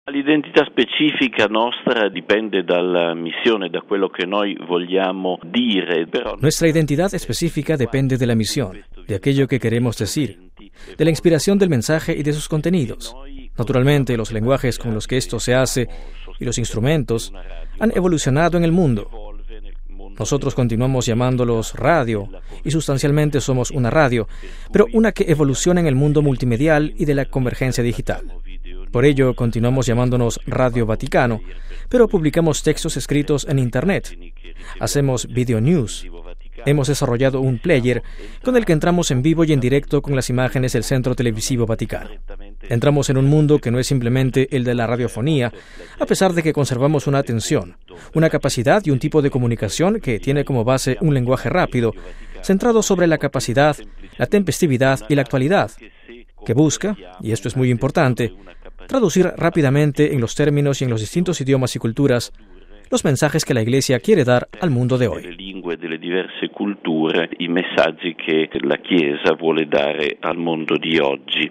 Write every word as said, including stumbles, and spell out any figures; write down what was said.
L'identità specifica nostra dipende dalla missione, da quello che noi vogliamo dire. Però... Nuestra identidad específica depende de la misión, de aquello que queremos decir, de la inspiración del mensaje y de sus contenidos. Naturalmente, los lenguajes con los que esto se hace y los instrumentos han evolucionado en el mundo. Nosotros continuamos llamándolos radio y sustancialmente somos una radio, pero una que evoluciona en el mundo multimedial y de la convergencia digital. Por ello, continuamos llamándonos Radio Vaticano, pero publicamos textos escritos en Internet. Hacemos video news. Hemos desarrollado un player con el que entramos en vivo y en directo con las imágenes del Centro Televisivo Vaticano. Entramos en un mundo que no es simplemente el de la radiofonía, a pesar de que conservamos una atención, una capacidad y un tipo de comunicación que tiene como base un lenguaje rápido, centrado sobre la capacidad, la tempestividad y la actualidad, que busca, y esto es muy importante, traducir rápidamente en los términos y en los distintos idiomas y culturas los mensajes que la Iglesia quiere dar al mundo de hoy. Le lingue delle diverse culture, i messaggi che la Chiesa vuole dare al mondo di oggi.